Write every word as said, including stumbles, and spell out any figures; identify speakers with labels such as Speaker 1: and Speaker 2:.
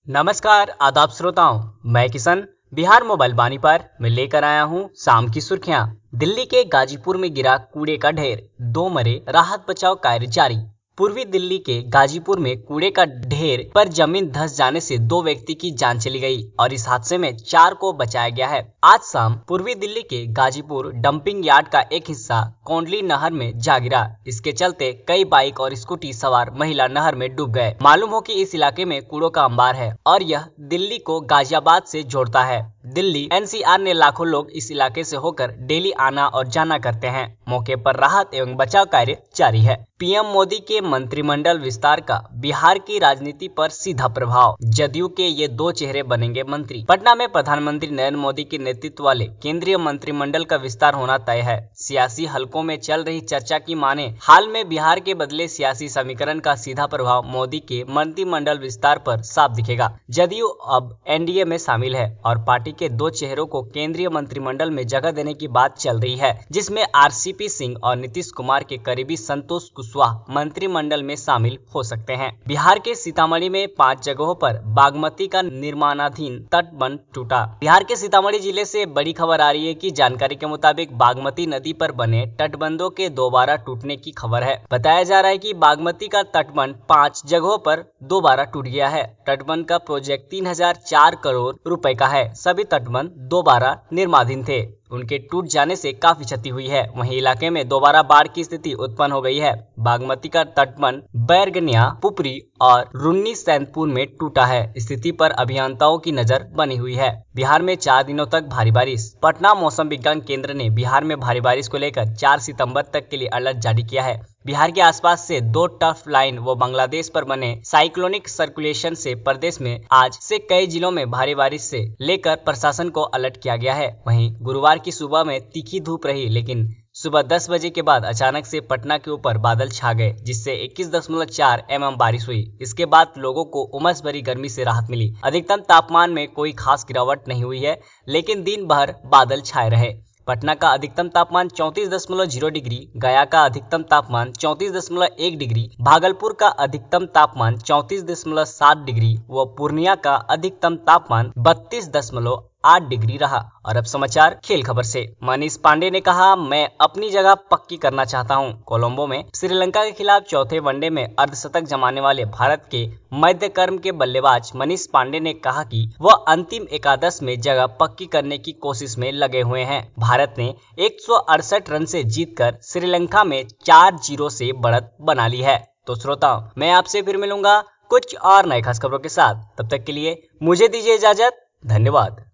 Speaker 1: नमस्कार आदाब श्रोताओं, मैं किशन बिहार मोबाइल बानी पर मैं लेकर आया हूं शाम की सुर्खियां। दिल्ली के गाजीपुर में गिरा कूड़े का ढेर, दो मरे, राहत बचाव कार्य जारी। पूर्वी दिल्ली के गाजीपुर में कूड़े का ढेर पर जमीन धंस जाने से दो व्यक्ति की जान चली गई और इस हादसे में चार को बचाया गया है। आज शाम पूर्वी दिल्ली के गाजीपुर डंपिंग यार्ड का एक हिस्सा कोंडली नहर में जा गिरा। इसके चलते कई बाइक और स्कूटी सवार महिला नहर में डूब गए। मालूम हो कि इस इलाके में कूड़ों का अंबार है और यह दिल्ली को गाजियाबाद से जोड़ता है। दिल्ली एनसीआर ने लाखों लोग इस इलाके से होकर डेली आना और जाना करते हैं। मौके पर राहत एवं बचाव कार्य जारी है। पीएम मोदी के मंत्रिमंडल विस्तार का बिहार की राजनीति पर सीधा प्रभाव, जदयू के ये दो चेहरे बनेंगे मंत्री। पटना में प्रधानमंत्री नरेंद्र मोदी के नेतृत्व वाले केंद्रीय मंत्रिमंडल का विस्तार होना तय है। सियासी हलकों में चल रही चर्चा की माने हाल में बिहार के बदले सियासी समीकरण का सीधा प्रभाव मोदी के मंत्रिमंडल विस्तार पर साफ दिखेगा। जदयू अब एनडीए में शामिल है और पार्टी के दो चेहरों को केंद्रीय मंत्रिमंडल में जगह देने की बात चल रही है, जिसमें आरसीपी सिंह और नीतीश कुमार के करीबी संतोष कुशवाहा मंत्रिमंडल में शामिल हो सकते हैं। बिहार के सीतामढ़ी में पांच जगहों पर बागमती का निर्माणाधीन तटबंध टूटा। बिहार के सीतामढ़ी जिले से बड़ी खबर आ रही है कि जानकारी के मुताबिक बागमती नदी पर बने तटबंधों के दोबारा टूटने की खबर है। बताया जा रहा है कि बागमती का तटबंध पांच जगहों पर दोबारा टूट गया है। तटबंध का प्रोजेक्ट तीन हजार चार करोड़ रुपए का है। सभी तटबंध दोबारा निर्माणाधीन थे, उनके टूट जाने से काफी क्षति हुई है। वहीं इलाके में दोबारा बाढ़ की स्थिति उत्पन्न हो गई है। बागमती का तटबंध बैरगनिया, पुपरी और रुन्नी सैदपुर में टूटा है। स्थिति पर अभियंताओं की नजर बनी हुई है। बिहार में चार दिनों तक भारी बारिश। पटना मौसम विज्ञान केंद्र ने बिहार में भारी बारिश को लेकर चार सितंबर तक के लिए अलर्ट जारी किया है। बिहार के आसपास से दो टफ लाइन व बांग्लादेश पर बने साइक्लोनिक सर्कुलेशन से प्रदेश में आज से कई जिलों में भारी बारिश से लेकर प्रशासन को अलर्ट किया गया है। वहीं गुरुवार की सुबह में तीखी धूप रही, लेकिन सुबह दस बजे के बाद अचानक से पटना के ऊपर बादल छा गए, जिससे इक्कीस दशमलव चार एमएम बारिश हुई। इसके बाद लोगों को उमस भरी गर्मी से राहत मिली। अधिकतम तापमान में कोई खास गिरावट नहीं हुई है, लेकिन दिन भर बादल छाए रहे। पटना का अधिकतम तापमान चौंतीस दशमलव जीरो डिग्री, गया का अधिकतम तापमान चौंतीस दशमलव एक डिग्री, भागलपुर का अधिकतम तापमान चौंतीस दशमलव सात डिग्री व पूर्णिया का अधिकतम तापमान बत्तीस दशमलव आठ डिग्री रहा। और अब समाचार खेल खबर से। मनीष पांडे ने कहा, मैं अपनी जगह पक्की करना चाहता हूं। कोलंबो में श्रीलंका के खिलाफ चौथे वनडे में अर्धशतक जमाने वाले भारत के मध्यक्रम के बल्लेबाज मनीष पांडे ने कहा कि वह अंतिम एकादश में जगह पक्की करने की कोशिश में लगे हुए हैं। भारत ने एक सौ अड़सठ रन से जीतकर श्रीलंका में चार जीरो से बढ़त बना ली है। तो श्रोताओं, मैं आपसे फिर मिलूंगा कुछ और नए खास खबरों के साथ। तब तक के लिए मुझे दीजिए इजाजत। धन्यवाद।